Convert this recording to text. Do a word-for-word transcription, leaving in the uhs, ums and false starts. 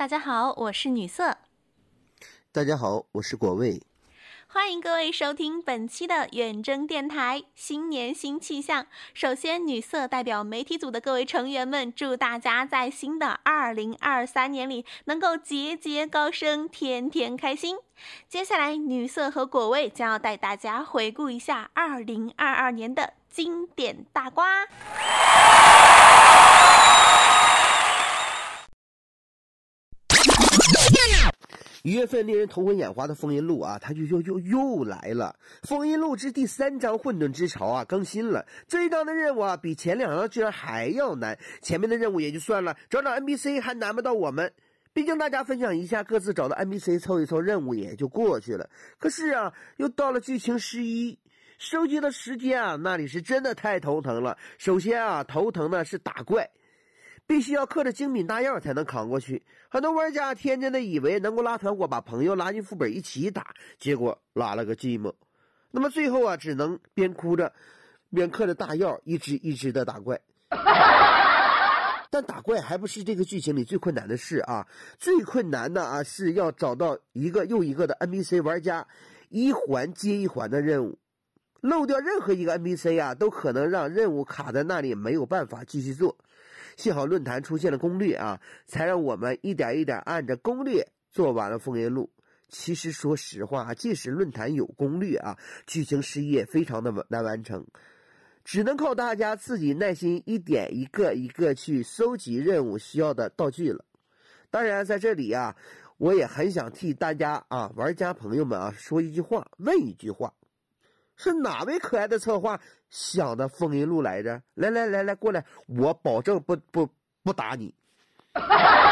大家好，我是女色。 大家好，我是果味。 欢迎各位收听本期的远征电台，新年新气象。首先，女色代表媒体组的各位成员们，祝大家在新的二零二三年里能够节节高升，天天开心。接下来，女色和果味将要带大家回顾一下二零二二年的经典大瓜。 一月份令人头昏眼花的封印录啊，它就又又又来了。封印录之第三章混沌之潮啊更新了，这一章的任务啊比前两章居然还要难。前面的任务也就算了，找找 N P C 还难不到我们。毕竟大家分享一下各自找的 N P C， 凑一凑任务也就过去了。可是啊，又到了剧情十一。收集的时间啊，那里是真的太头疼了。首先啊，头疼的是打怪。必须要嗑着精品大药才能扛过去。很多玩家天真的以为能够拉团伙把朋友拉进副本一起打，结果拉了个寂寞。那么最后啊，只能边哭着边嗑着大药，一只一只的打怪。但打怪还不是这个剧情里最困难的事啊，最困难的啊是要找到一个又一个的 N P C 玩家，一环接一环的任务。漏掉任何一个 N P C 啊，都可能让任务卡在那里，没有办法继续做。幸好论坛出现了攻略啊，才让我们一点一点按着攻略做完了封印录。其实说实话，即使论坛有攻略啊，剧情十一也非常的难完成，只能靠大家自己耐心一点一个一个去搜集任务需要的道具了。当然在这里啊，我也很想替大家啊玩家朋友们啊说一句话，问一句话，是哪位可爱的策划想的封印录来着？来来来来，过来，我保证不不不打你。